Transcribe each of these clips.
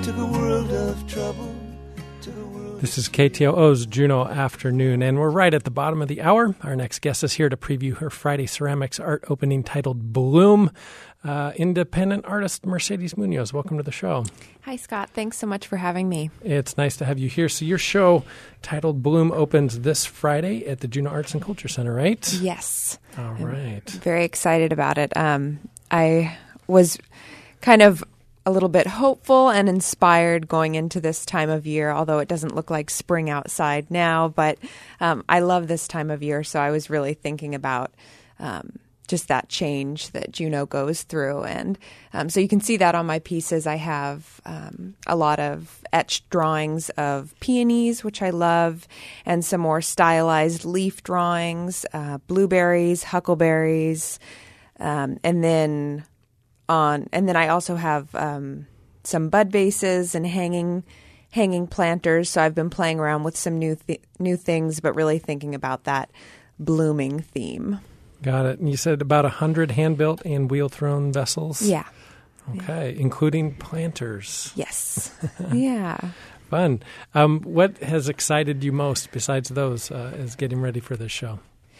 took a world of trouble. This is KTOO's Juneau Afternoon, and we're right at the bottom of the hour. Our next guest is here to preview her Friday Ceramics art opening titled Bloom. Independent artist Mercedes Munoz, welcome to the show. Hi, Scott. Thanks so much for having me. It's nice to have you here. So your show titled Bloom opens this Friday at the Juneau Arts and Culture Center, right? Yes. All right. I'm very excited about it. I was kind of a little bit hopeful and inspired going into this time of year, although it doesn't look like spring outside now. But I love this time of year, so I was really thinking about just that change that Juneau goes through. And so you can see that on my pieces. I have a lot of etched drawings of peonies, which I love, and some more stylized leaf drawings, blueberries, huckleberries, and then I also have some bud vases and hanging planters. So I've been playing around with some new things, but really thinking about that blooming theme. Got it. And you said about 100 hand-built and wheel-thrown vessels? Yeah. Okay, including planters. Yes. Yeah. Fun. What has excited you most besides those as getting ready for this show?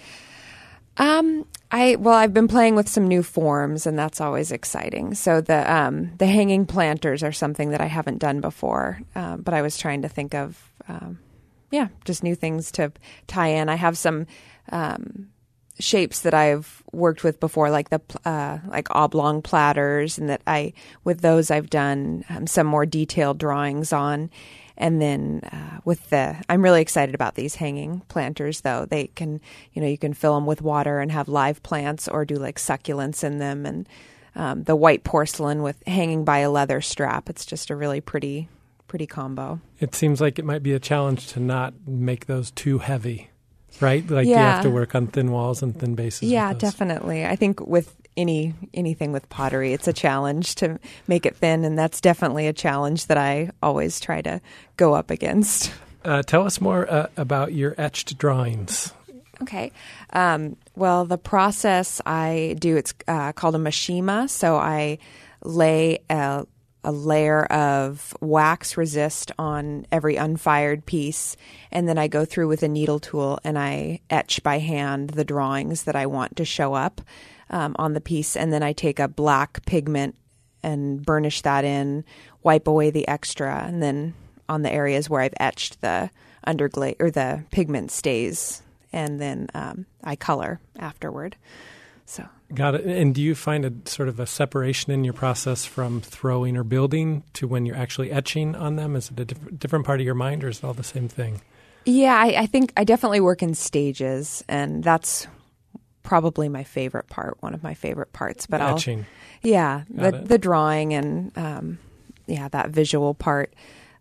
I've been playing with some new forms, and that's always exciting. So the hanging planters are something that I haven't done before, but I was trying to think of, just new things to tie in. I have some shapes that I've worked with before, like like oblong platters, and with those I've done some more detailed drawings on. And then I'm really excited about these hanging planters, though. They can, you can fill them with water and have live plants, or do like succulents in them. And the white porcelain with hanging by a leather strap. It's just a really pretty combo. It seems like it might be a challenge to not make those too heavy, right? Like you have to work on thin walls and thin bases. Yeah, definitely. I think with anything with pottery, it's a challenge to make it thin, and that's definitely a challenge that I always try to go up against. Tell us more about your etched drawings. Okay. Well, the process I do, it's called a mashima. So I lay a layer of wax resist on every unfired piece, and then I go through with a needle tool and I etch by hand the drawings that I want to show up on the piece, and then I take a black pigment and burnish that in, wipe away the extra, and then on the areas where I've etched, the underglaze or the pigment stays, and then I color afterward. So got it. And do you find a sort of a separation in your process from throwing or building to when you're actually etching on them? Is it a different part of your mind, or is it all the same thing? Yeah, I think I definitely work in stages, and that's probably my favorite part, one of my favorite parts. But etching. The drawing and that visual part.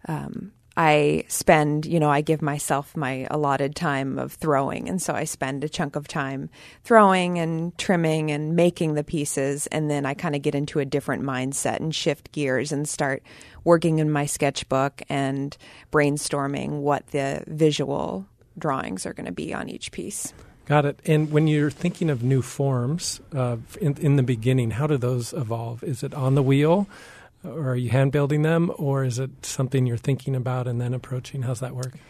I spend, I give myself my allotted time of throwing, and so I spend a chunk of time throwing and trimming and making the pieces, and then I kind of get into a different mindset and shift gears and start working in my sketchbook and brainstorming what the visual drawings are going to be on each piece. Got it. And when you're thinking of new forms in the beginning, how do those evolve? Is it on the wheel, or are you hand building them, or is it something you're thinking about and then approaching? How's that work?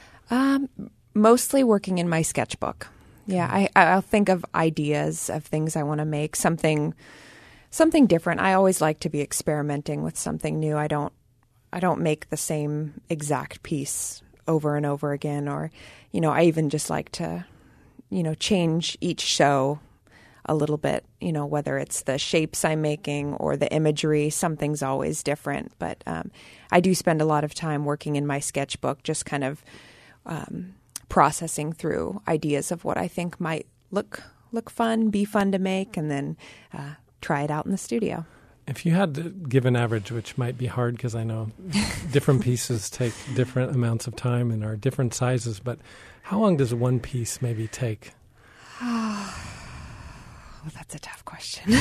Mostly working in my sketchbook. Yeah, I'll think of ideas of things I want to make, something different. I always like to be experimenting with something new. I don't make the same exact piece over and over again, or I even just like to change each show a little bit, whether it's the shapes I'm making or the imagery, something's always different. But I do spend a lot of time working in my sketchbook, just kind of processing through ideas of what I think might look fun, be fun to make, and then try it out in the studio. If you had to give an average, which might be hard because I know different pieces take different amounts of time and are different sizes, but how long does one piece maybe take? Well, that's a tough question.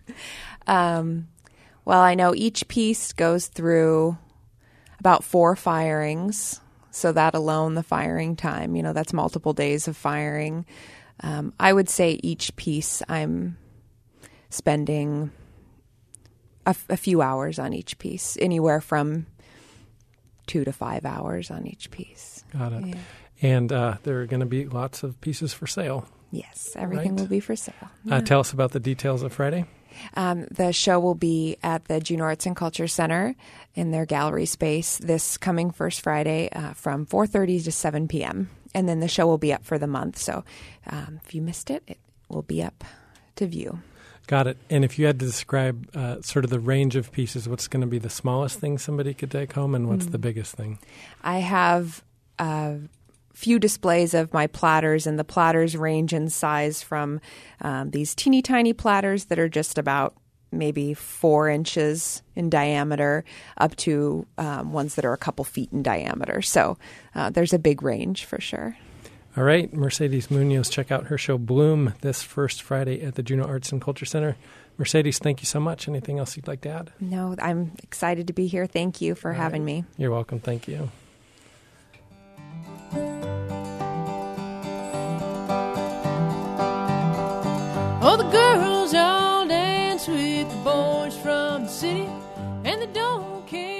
Well, I know each piece goes through about 4 firings. So that alone, the firing time, that's multiple days of firing. I would say each piece I'm spending a few hours on each piece, anywhere from 2 to 5 hours on each piece. Got it. Yeah. And there are going to be lots of pieces for sale. Yes, everything will be for sale. Tell us about the details of Friday. The show will be at the Juneau Arts and Culture Center in their gallery space this coming first Friday from 4:30 to 7 p.m. And then the show will be up for the month. So if you missed it, it will be up to view. Got it. And if you had to describe sort of the range of pieces, what's going to be the smallest thing somebody could take home and what's the biggest thing? I have few displays of my platters, and the platters range in size from these teeny tiny platters that are just about maybe 4 inches in diameter up to ones that are a couple feet in diameter. So there's a big range for sure. All right, Mercedes Munoz, check out her show Bloom this first Friday at the Juneau Arts and Culture Center. Mercedes, thank you so much. Anything else you'd like to add? No, I'm excited to be here. Thank you for having me. You're welcome. Thank you. Oh, the girls all dance with the boys from the city, and they don't care